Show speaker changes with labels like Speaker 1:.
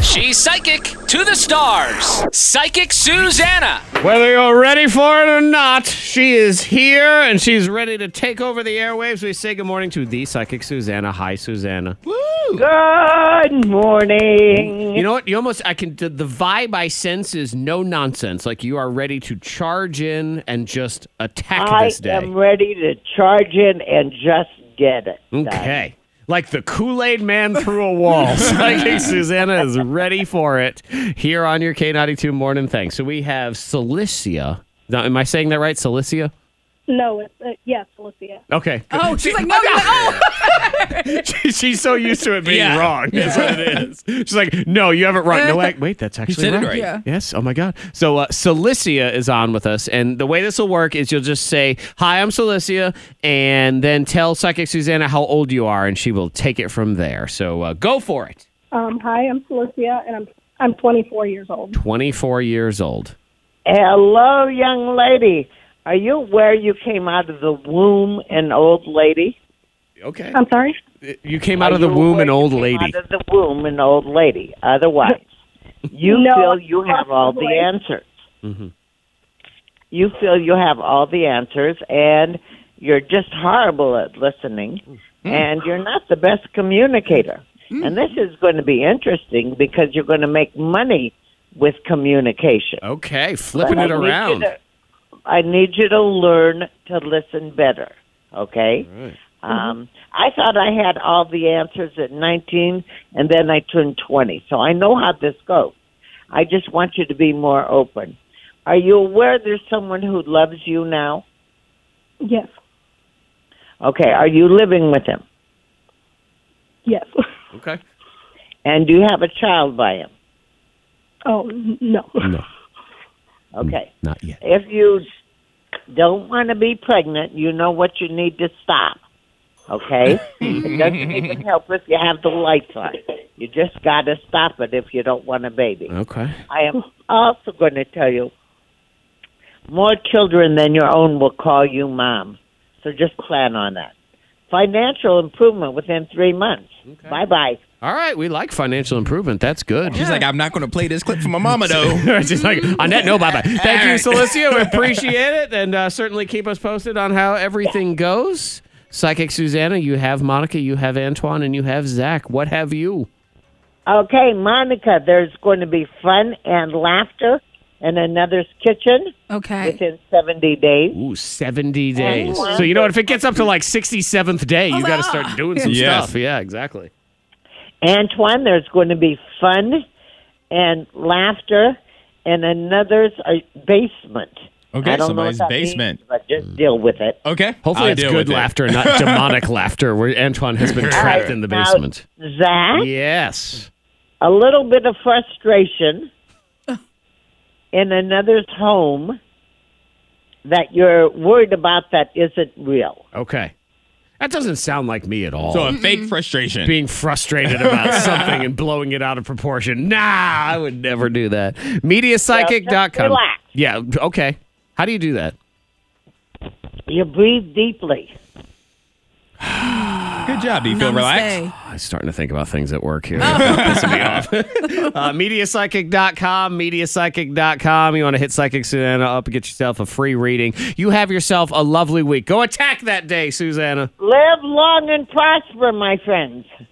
Speaker 1: She's psychic to the stars. Psychic Susanna.
Speaker 2: Whether you're ready for it or not, she is here and she's ready to take over the airwaves. We say good morning to the Psychic Susanna. Hi, Susanna.
Speaker 3: Good morning.
Speaker 2: You know what? The vibe I sense is no nonsense. Like you are ready to charge in and just attack this day.
Speaker 3: I am ready to charge in and just get it.
Speaker 2: Okay. Like the Kool-Aid man through a wall. Psychic Susanna is ready for it here on your K92 Morning Thing. So we have Cilicia. Now, am I saying that right? Cilicia?
Speaker 4: No, yes, Cilicia.
Speaker 2: Okay.
Speaker 5: Oh, she's like, no, you're like, oh.
Speaker 2: She's so used to it being wrong. That's what it is. She's like, no, you have it wrong. No, wait, that's actually
Speaker 6: said
Speaker 2: right.
Speaker 6: it right.
Speaker 5: Yeah.
Speaker 2: Yes. Oh my God. So Cilicia is on with us, and the way this will work is you'll just say, "Hi, I'm Cilicia," and then tell Psychic Susanna how old you are, and she will take it from there. So go for it.
Speaker 4: Hi, I'm Cilicia, and I'm 24 years old.
Speaker 2: 24 years old.
Speaker 3: Hello, young lady. Are you aware you came out of the womb an old lady?
Speaker 2: Okay.
Speaker 4: I'm sorry?
Speaker 2: You came out of the womb an old lady.
Speaker 3: Out of the womb an old lady. Otherwise, you feel you have all the answers.
Speaker 2: Mm-hmm.
Speaker 3: You feel you have all the answers, and you're just horrible at listening, and you're not the best communicator. And this is going to be interesting because you're going to make money with communication.
Speaker 2: Okay, flipping it around.
Speaker 3: I need you to learn to listen better, okay?
Speaker 2: Right.
Speaker 3: I thought I had all the answers at 19, and then I turned 20. So I know how this goes. I just want you to be more open. Are you aware there's someone who loves you now?
Speaker 4: Yes.
Speaker 3: Okay. Are you living with him?
Speaker 4: Yes.
Speaker 2: Okay.
Speaker 3: And do you have a child by him?
Speaker 4: Oh, no.
Speaker 2: No,
Speaker 3: Okay.
Speaker 2: not yet.
Speaker 3: If you don't want to be pregnant, you know what you need to stop. Okay? It doesn't even help if you have the lights on. You just got to stop it if you don't want a baby.
Speaker 2: Okay.
Speaker 3: I am also going to tell you, more children than your own will call you mom. So just plan on that. Financial improvement within 3 months.
Speaker 2: Okay.
Speaker 3: Bye-bye.
Speaker 2: All right, we like financial improvement. That's good.
Speaker 6: She's like, I'm not going to play this clip for my mama, though.
Speaker 2: She's like, on that note, bye-bye. Thank you, Cilicia. We appreciate it. And certainly keep us posted on how everything goes. Psychic Susanna, you have Monica, you have Antoine, and you have Zach. What have you?
Speaker 3: Okay, Monica, there's going to be fun and laughter in another's kitchen
Speaker 5: Okay.
Speaker 3: within 70 days.
Speaker 2: Ooh, 70 days.
Speaker 3: Antoine,
Speaker 2: So you know what? If it gets up to like 67th day, you got to start doing some
Speaker 6: Yes.
Speaker 2: stuff. Yeah, exactly.
Speaker 3: Antoine, there's going to be fun and laughter in another's basement.
Speaker 6: Okay,
Speaker 3: I don't
Speaker 6: somebody's
Speaker 3: know what that
Speaker 6: basement.
Speaker 3: means, but just deal with it.
Speaker 6: Okay.
Speaker 2: Hopefully
Speaker 6: I'll
Speaker 2: it's
Speaker 6: deal
Speaker 2: good
Speaker 6: with it.
Speaker 2: laughter, not demonic laughter, where Antoine has been trapped in the
Speaker 3: Now,
Speaker 2: basement.
Speaker 3: Zach,
Speaker 2: Yes.
Speaker 3: a little bit of frustration in another's home that you're worried about that isn't real.
Speaker 2: Okay. That doesn't sound like me at all.
Speaker 6: So a fake frustration.
Speaker 2: Being frustrated about something and blowing it out of proportion. Nah, I would never do that. Mediapsychic.com.
Speaker 3: Just relax.
Speaker 2: Yeah, okay. How do you do that?
Speaker 3: You breathe deeply.
Speaker 6: Good job. Do you feel relaxed?
Speaker 2: I'm starting to think about things at work here. Pissing me off. Mediapsychic.com, mediapsychic.com. You want to hit Psychic Susanna up and get yourself a free reading. You have yourself a lovely week. Go attack that day, Susanna.
Speaker 3: Live long and prosper, my friends.